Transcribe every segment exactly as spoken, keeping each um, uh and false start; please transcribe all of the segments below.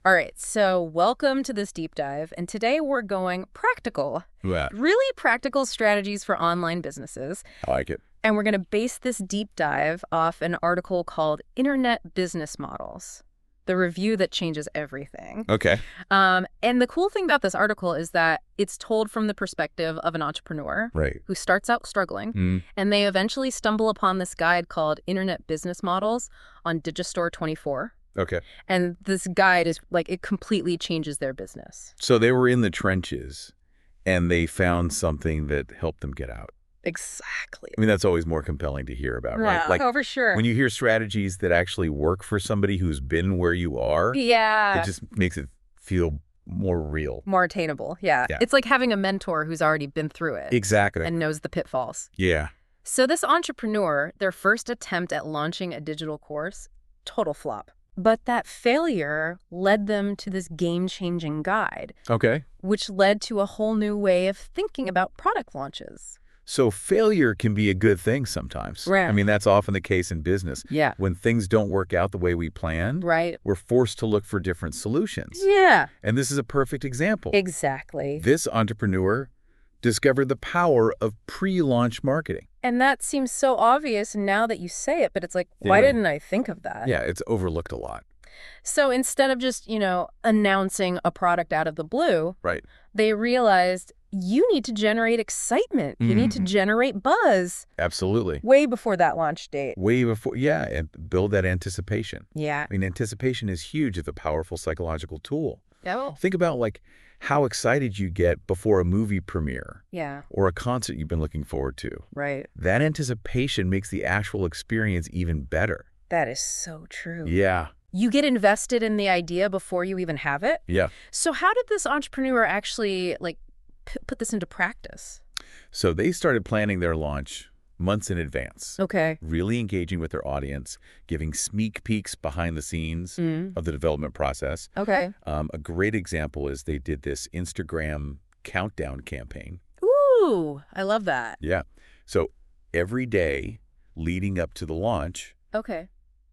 All right, so welcome to this deep dive, and today we're going practical. Yeah, Really practical strategies for online businesses. I like it. And we're going to base this deep dive off an article called Internet Business Models, the review that changes everything. Okay. Um, and the cool thing about this article is that it's told from the perspective of an entrepreneur Right. who starts out struggling, Mm. and they eventually stumble upon this guide called Internet Business Models on Digistore twenty-four. Okay. And this guide is like, it completely changes their business. So they were in the trenches and they found something that helped them get out. Exactly. I mean, that's always more compelling to hear about, right? Like oh, for sure. when you hear strategies that actually work for somebody who's been where you are, yeah. it just makes it feel more real. More attainable. Yeah. Yeah. It's like having a mentor who's already been through it Exactly. and knows the pitfalls. Yeah. So this entrepreneur, their first attempt at launching a digital course, total flop. But that failure led them to this game-changing guide, Okay. which led to a whole new way of thinking about product launches. So failure can be a good thing sometimes. Right. I mean, that's often the case in business. Yeah. When things don't work out the way we planned, Right. we're forced to look for different solutions. Yeah. And this is a perfect example. Exactly. This entrepreneur discovered the power of pre-launch marketing. And that seems so obvious now that you say it, but it's like, why Yeah. didn't I think of that? Yeah, it's overlooked a lot. So instead of just, you know, announcing a product out of the blue, Right. they realized you need to generate excitement. You need to Mhm. generate buzz Absolutely. way before that launch date. Way before, yeah, and build that anticipation. Yeah. I mean, anticipation is huge. It's a powerful psychological tool. Oh. Think about, like, how excited you get before a movie premiere Yeah. or a concert you've been looking forward to. Right. That anticipation makes the actual experience even better. That is so true. Yeah. You get invested in the idea before you even have it. Yeah. So how did this entrepreneur actually, like, p put this into practice? So they started planning their launch months in advance. Okay. Really engaging with their audience, giving sneak peeks behind the scenes Mm. of the development process. Okay. Um, a great example is they did this Instagram countdown campaign. Ooh, I love that. Yeah. So every day leading up to the launch, Okay.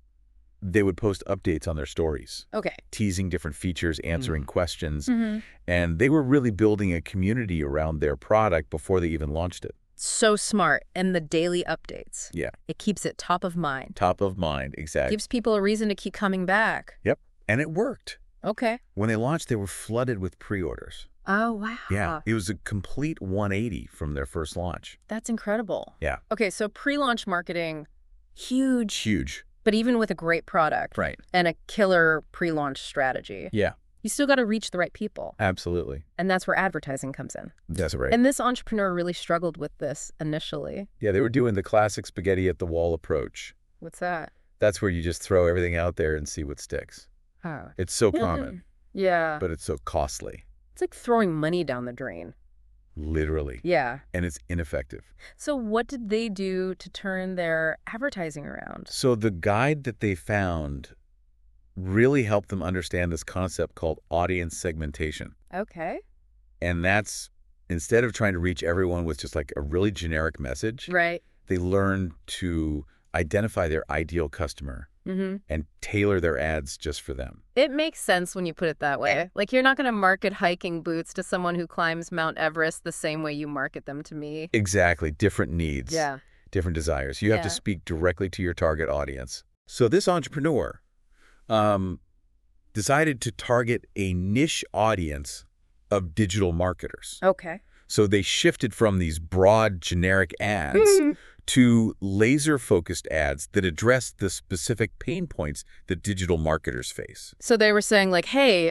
they would post updates on their stories, Okay. teasing different features, answering questions. Mm-hmm. And they were really building a community around their product before they even launched it. So smart. And the daily updates. Yeah. It keeps it top of mind. Top of mind, exactly. Gives people a reason to keep coming back. Yep. And it worked. Okay. When they launched, they were flooded with pre-orders. Oh, wow. Yeah. It was a complete one eighty from their first launch. That's incredible. Yeah. Okay, so pre-launch marketing, huge, Huge. but even with a great product Right. and a killer pre-launch strategy, Yeah. you still got to reach the right people. Absolutely. And that's where advertising comes in. That's right. And this entrepreneur really struggled with this initially. yeah, they were doing the classic spaghetti at the wall approach. What's that? That's where you just throw everything out there and see what sticks. Oh. It's so common, Yeah. but it's so costly. It's like throwing money down the drain. Literally. Yeah. And it's ineffective. So what did they do to turn their advertising around? So the guide that they found really helped them understand this concept called audience segmentation. Okay. And that's, instead of trying to reach everyone with just like a really generic message, Right. they learned to identify their ideal customer Mm-hmm. and tailor their ads just for them. It makes sense when you put it that way. Like, you're not going to market hiking boots to someone who climbs Mount Everest the same way you market them to me. Exactly. Different needs. Yeah. Different desires. You have Yeah. to speak directly to your target audience. So this entrepreneur um, decided to target a niche audience of digital marketers. Okay. So they shifted from these broad, generic ads to laser-focused ads that address the specific pain points that digital marketers face. So they were saying, like, hey,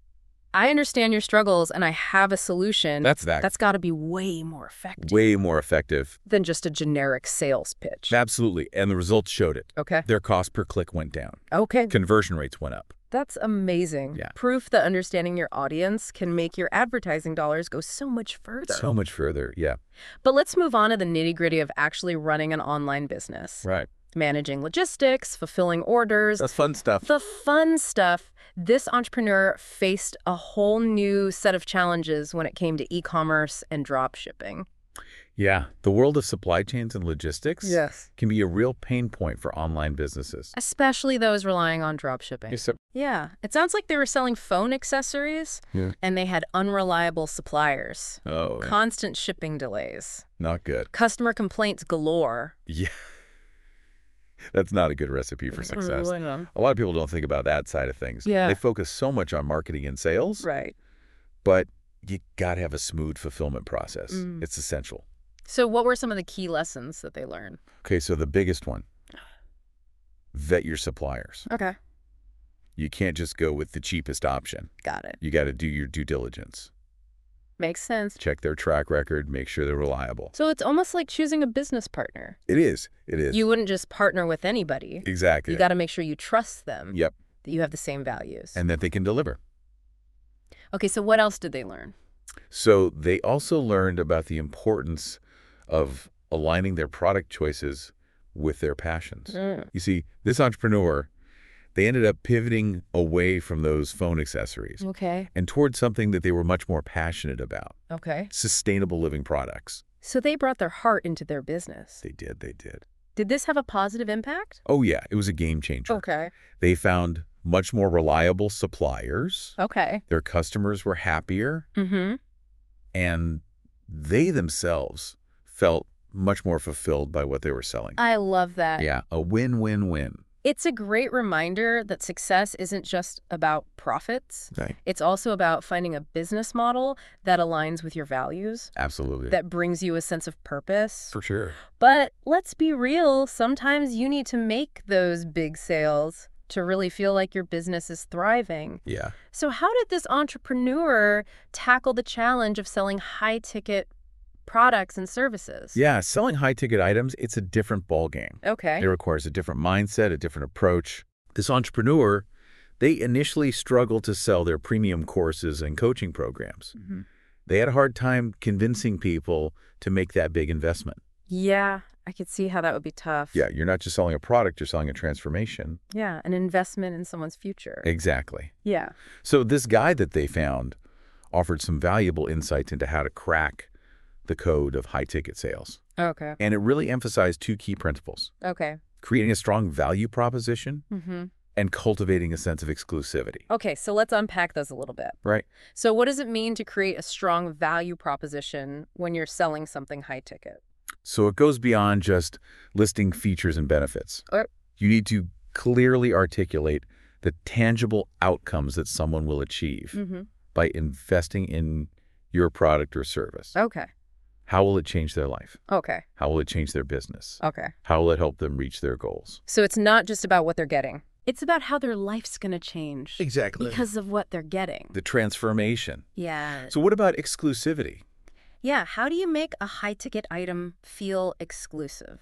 I understand your struggles and I have a solution. That's that. That's got to be way more effective Way more effective. than just a generic sales pitch. Absolutely. And the results showed it. Okay. Their cost per click went down. Okay. Conversion rates went up. That's amazing. Yeah. Proof that understanding your audience can make your advertising dollars go so much further. So much further. Yeah. But let's move on to the nitty-gritty of actually running an online business. Right. Managing logistics, fulfilling orders. That's fun stuff. The fun stuff. This entrepreneur faced a whole new set of challenges when it came to e-commerce and drop shipping. Yeah, the world of supply chains and logistics Yes. can be a real pain point for online businesses. Especially those relying on dropshipping. Yes, sir. Yeah, it sounds like they were selling phone accessories, Yeah. and they had unreliable suppliers, Oh, yeah. constant shipping delays, Not good. customer complaints galore. Yeah. That's not a good recipe for success. Right. A lot of people don't think about that side of things. Yeah. They focus so much on marketing and sales, but you got to have a smooth fulfillment process. Mm. It's essential. So what were some of the key lessons that they learned? Okay, so the biggest one, vet your suppliers. Okay. You can't just go with the cheapest option. Got it. You got to do your due diligence. Makes sense. Check their track record, make sure they're reliable. So it's almost like choosing a business partner. It is. It is. You wouldn't just partner with anybody. Exactly. You got to make sure you trust them. Yep. That you have the same values. And that they can deliver. Okay, so what else did they learn? So they also learned about the importance of aligning their product choices with their passions. Mm. You see, this entrepreneur, they ended up pivoting away from those phone accessories Okay. and towards something that they were much more passionate about, Okay. sustainable living products. So they brought their heart into their business. They did, they did. Did this have a positive impact? Oh, yeah, it was a game changer. Okay. They found much more reliable suppliers. Okay. Their customers were happier, Mm-hmm. and they themselves felt much more fulfilled by what they were selling. I love that. Yeah, a win-win-win. It's a great reminder that success isn't just about profits. Right. It's also about finding a business model that aligns with your values, Absolutely. that brings you a sense of purpose. For sure. But let's be real, sometimes you need to make those big sales to really feel like your business is thriving. Yeah. So how did this entrepreneur tackle the challenge of selling high-ticket products and services? Yeah, selling high-ticket items, it's a different ballgame. Okay. It requires a different mindset, a different approach. This entrepreneur, they initially struggled to sell their premium courses and coaching programs. Mm-hmm. They had a hard time convincing people to make that big investment. Yeah, I could see how that would be tough. Yeah, you're not just selling a product, you're selling a transformation. Yeah, an investment in someone's future. Exactly. Yeah. So this guy that they found offered some valuable insights into how to crack the code of high-ticket sales. Okay. And it really emphasized two key principles: Okay. creating a strong value proposition Mm-hmm. and cultivating a sense of exclusivity. Okay, so let's unpack those a little bit. Right. So what does it mean to create a strong value proposition when you're selling something high ticket? So it goes beyond just listing features and benefits. Okay. You need to clearly articulate the tangible outcomes that someone will achieve Mm-hmm. by investing in your product or service. Okay. How will it change their life? Okay. How will it change their business? Okay. How will it help them reach their goals? So it's not just about what they're getting. It's about how their life's going to change. Exactly. Because of what they're getting. The transformation. Yeah. So what about exclusivity? Yeah, how do you make a high-ticket item feel exclusive?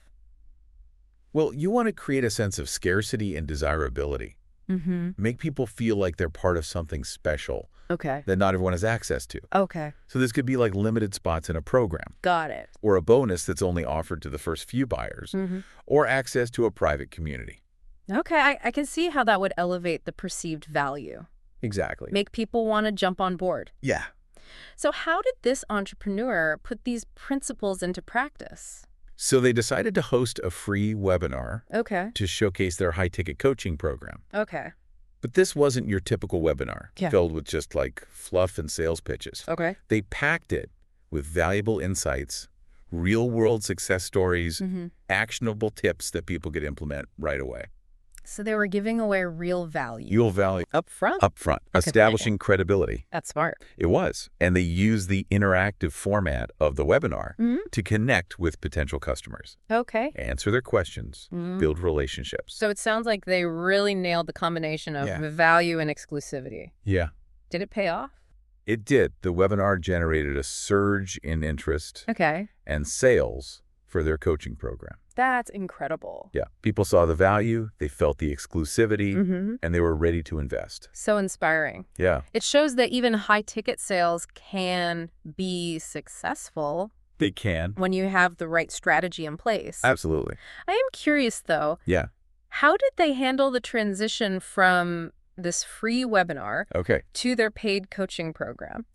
Well, you want to create a sense of scarcity and desirability. Mm-hmm. Make people feel like they're part of something special Okay. that not everyone has access to. Okay. So this could be like limited spots in a program, Got it. or a bonus that's only offered to the first few buyers, Mm-hmm. or access to a private community. Okay, I, I can see how that would elevate the perceived value. Exactly. Make people want to jump on board. Yeah. So how did this entrepreneur put these principles into practice? So they decided to host a free webinar Okay. to showcase their high-ticket coaching program. Okay. But this wasn't your typical webinar, Yeah. filled with just like fluff and sales pitches. Okay. They packed it with valuable insights, real-world success stories, Mm-hmm. actionable tips that people could implement right away. So they were giving away real value. You'll value Up front? up front, establishing credibility. That's smart. It was. And they used the interactive format of the webinar Mm-hmm. to connect with potential customers, Okay. answer their questions, Mhm. build relationships. So it sounds like they really nailed the combination of Yeah. value and exclusivity. Yeah, Did it pay off? it did. The webinar generated a surge in interest Okay. and sales for their coaching program. That's incredible. Yeah, people saw the value, they felt the exclusivity, Mm-hmm. and they were ready to invest. So inspiring. Yeah, It shows that even high-ticket sales can be successful they can. when you have the right strategy in place. Absolutely. I am curious, though, Yeah. how did they handle the transition from this free webinar Okay. to their paid coaching program? Yeah.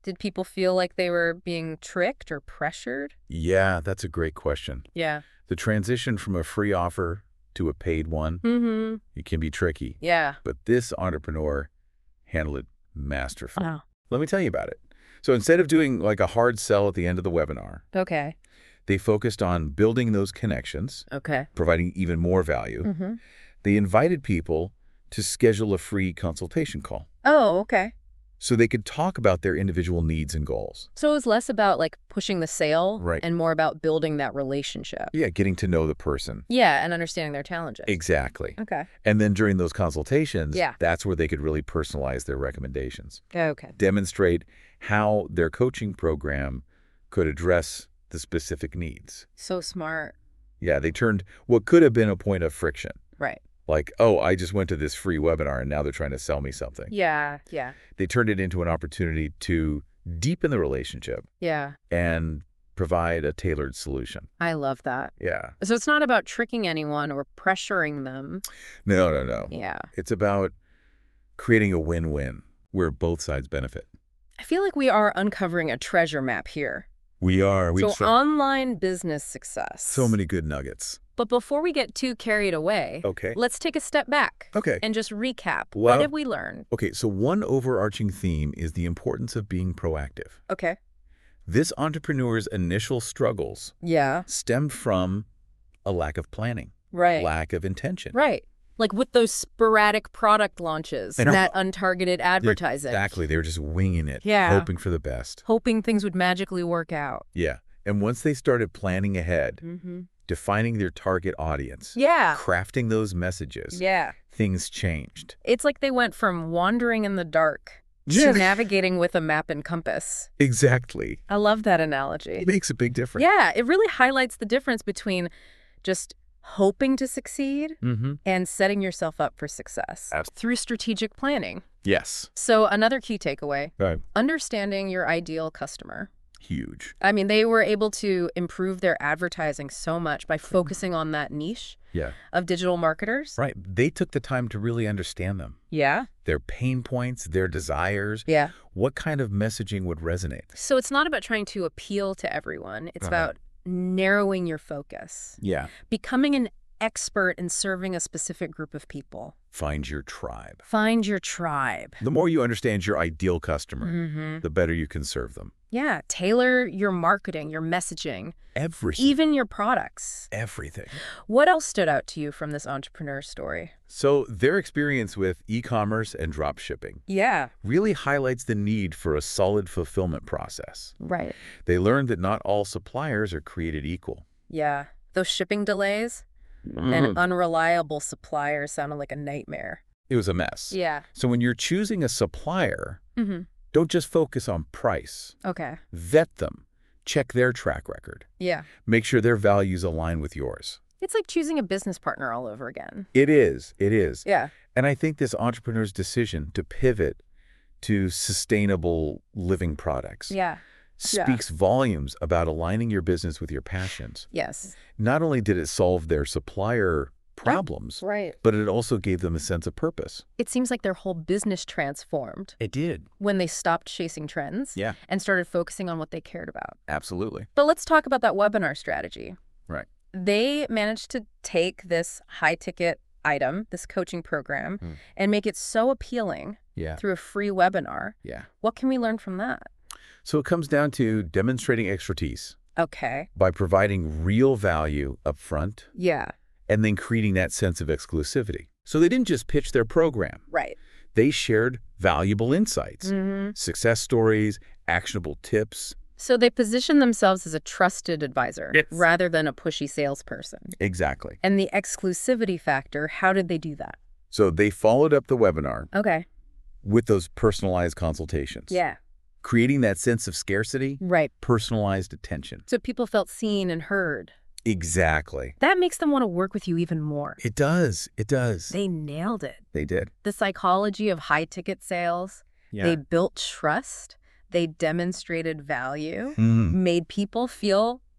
Did people feel like they were being tricked or pressured? Yeah, that's a great question. Yeah. The transition from a free offer to a paid one, Mm-hmm. it can be tricky. Yeah. But this entrepreneur handled it masterfully. Wow. Let me tell you about it. So instead of doing like a hard sell at the end of the webinar, Okay. they focused on building those connections, Okay. providing even more value. Mm-hmm. They invited people to schedule a free consultation call Oh, okay. so they could talk about their individual needs and goals. So it was less about like pushing the sale Right. and more about building that relationship. Yeah, getting to know the person. Yeah, and understanding their challenges. Exactly. Okay. And then during those consultations, Yeah. that's where they could really personalize their recommendations, Okay. demonstrate how their coaching program could address the specific needs. So smart. Yeah, they turned what could have been a point of friction, Right. like, oh, I just went to this free webinar and now they're trying to sell me something. Yeah. Yeah. They turned it into an opportunity to deepen the relationship Yeah. and provide a tailored solution. I love that. Yeah. So it's not about tricking anyone or pressuring them. No, no, no. Yeah. It's about creating a win-win where both sides benefit. I feel like we are uncovering a treasure map here. We are. We So online business success. so many good nuggets. But before we get too carried away, Okay. let's take a step back Okay. and just recap. Well- What did we learn? Okay, so one overarching theme is the importance of being proactive. Okay. This entrepreneur's initial struggles Yeah. stemmed from a lack of planning, Right. lack of intention. Right. Like with those sporadic product launches, And our- that untargeted advertising. Exactly. They were just winging it, Yeah. hoping for the best. Hoping things would magically work out. Yeah. And once they started planning ahead, Mm-hmm. defining their target audience, Yeah. crafting those messages, Yeah. things changed. It's like they went from wandering in the dark Yeah. to navigating with a map and compass. Exactly. I love that analogy. It makes a big difference. Yeah, it really highlights the difference between just hoping to succeed Mm-hmm. and setting yourself up for success Abs- through strategic planning. Yes. So another key takeaway, Right. understanding your ideal customer. Huge. I mean, they were able to improve their advertising so much by focusing on that niche Yeah. of digital marketers. Right. They took the time to really understand them, Yeah. their pain points, their desires, Yeah. what kind of messaging would resonate. So it's not about trying to appeal to everyone. It's Uh-huh. about narrowing your focus, Yeah. becoming an expert in serving a specific group of people. Find your tribe. Find your tribe. The more you understand your ideal customer, Mm-hmm. the better you can serve them. Yeah, tailor your marketing, your messaging, Everything. even your products. Everything. What else stood out to you from this entrepreneur story? So their experience with e-commerce and drop shipping Yeah. really highlights the need for a solid fulfillment process. Right. They learned that not all suppliers are created equal. Yeah. Those shipping delays Mm. and unreliable suppliers sounded like a nightmare. It was a mess. Yeah. So when you're choosing a supplier, Mm-hmm. don't just focus on price. Okay. Vet them. Check their track record. Yeah. Make sure their values align with yours. It's like choosing a business partner all over again. It is. It is. Yeah. And I think this entrepreneur's decision to pivot to sustainable living products Yeah. Yeah. speaks volumes about aligning your business with your passions. Yes. Not only did it solve their supplier problems, Right. but it also gave them a sense of purpose. It seems like their whole business transformed It did. when they stopped chasing trends Yeah, and started focusing on what they cared about. absolutely. But let's talk about that webinar strategy. Right. They managed to take this high-ticket item, this coaching program, Hmm. and make it so appealing Yeah, through a free webinar. yeah. What can we learn from that? So it comes down to demonstrating expertise Okay. by providing real value up front Yeah. and then creating that sense of exclusivity. So they didn't just pitch their program. Right. They shared valuable insights, Mm-hmm. success stories, actionable tips. So they position themselves as a trusted advisor Yes. rather than a pushy salesperson. Exactly. And the exclusivity factor, how did they do that? So they followed up the webinar Okay. with those personalized consultations. Yeah. Creating that sense of scarcity, Right. personalized attention. So people felt seen and heard. Exactly. That makes them want to work with you even more. It does. It does. They nailed it. They did. The psychology of high-ticket sales. Yeah. They built trust. They demonstrated value, Mm. made people feel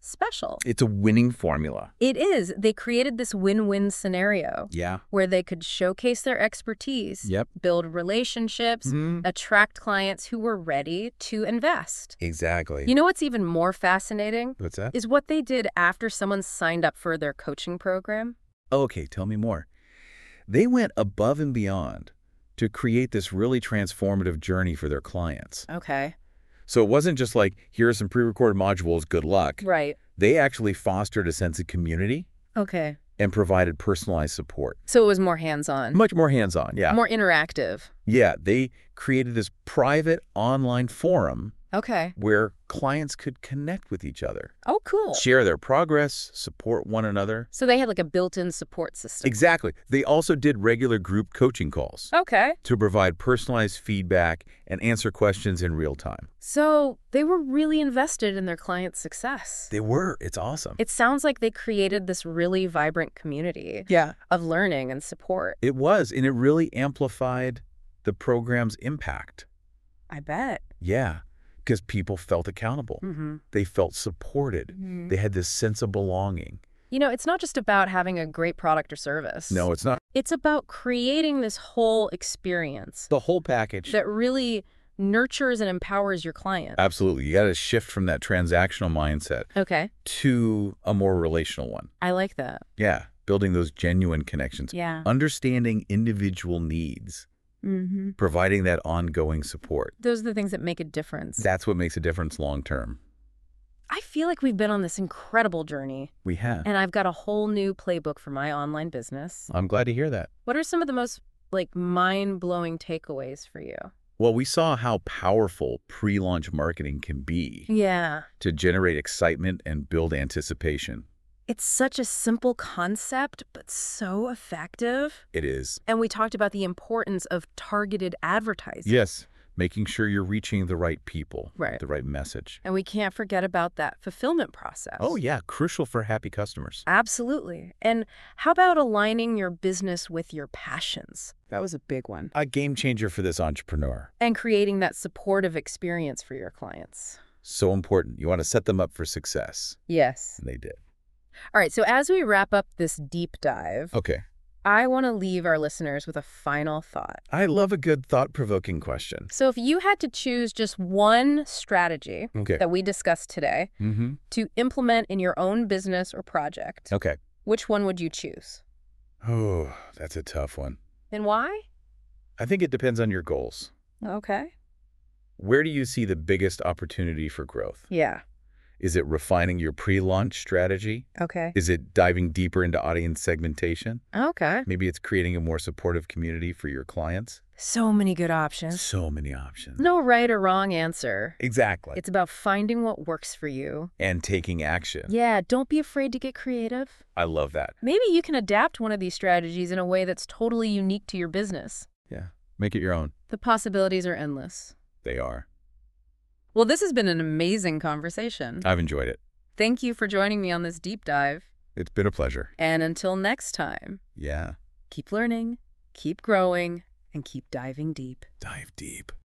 special. It's a winning formula. It is. They created this win-win scenario Yeah. where they could showcase their expertise, Yep. build relationships, Mhm. attract clients who were ready to invest. Exactly. You know what's even more fascinating? What's that? Is what they did after someone signed up for their coaching program. Okay, tell me more. They went above and beyond to create this really transformative journey for their clients. Okay. So it wasn't just like, here are some pre-recorded modules, good luck. Right. They actually fostered a sense of community Okay. and provided personalized support. So it was more hands-on. Much more hands-on, yeah. More interactive. Yeah, they created this private online forum Okay. where clients could connect with each other, Oh, cool. share their progress, support one another. So they had like a built-in support system. Exactly. They also did regular group coaching calls Okay. to provide personalized feedback and answer questions in real time. So they were really invested in their clients' success. They were. It's awesome. It sounds like they created this really vibrant community Yeah. of learning and support. It was, and it really amplified the program's impact. I bet. Yeah, because people felt accountable. Mm-hmm. They felt supported. Mm-hmm. They had this sense of belonging. You know, it's not just about having a great product or service. No, it's not. It's about creating this whole experience The whole package. that really nurtures and empowers your client. Absolutely. You got to shift from that transactional mindset Okay. to a more relational one. I like that. Yeah, building those genuine connections. Yeah. Understanding individual needs, Mm-hmm. providing that ongoing support. Those are the things that make a difference. That's what makes a difference long term. I feel like we've been on this incredible journey, We have. and I've got a whole new playbook for my online business. I'm glad to hear that. What are some of the most, like, mind-blowing takeaways for you? Well, we saw how powerful pre-launch marketing can be Yeah. to generate excitement and build anticipation. It's such a simple concept, but so effective. It is. And we talked about the importance of targeted advertising. Yes, making sure you're reaching the right people, Right. the right message. And we can't forget about that fulfillment process. Oh, yeah, crucial for happy customers. Absolutely. And how about aligning your business with your passions? That was a big one. A game changer for this entrepreneur. And creating that supportive experience for your clients. So important. You want to set them up for success. Yes. And they did. All right, so as we wrap up this deep dive, Okay. I want to leave our listeners with a final thought. I love a good thought-provoking question. So if you had to choose just one strategy Okay. that we discussed today Mm-hmm. to implement in your own business or project, Okay. which one would you choose? Oh, that's a tough one. And why? I think it depends on your goals. Okay. Where do you see the biggest opportunity for growth? Yeah. Is it refining your pre-launch strategy? Okay. Is it diving deeper into audience segmentation? Okay. Maybe it's creating a more supportive community for your clients? So many good options. So many options. No right or wrong answer. Exactly. It's about finding what works for you. And taking action. Yeah, don't be afraid to get creative. I love that. Maybe you can adapt one of these strategies in a way that's totally unique to your business. Yeah. Make it your own. The possibilities are endless. They are. Well, this has been an amazing conversation. I've enjoyed it. Thank you for joining me on this deep dive. It's been a pleasure. And until next time, Yeah. keep learning, keep growing, and keep diving deep. Dive deep.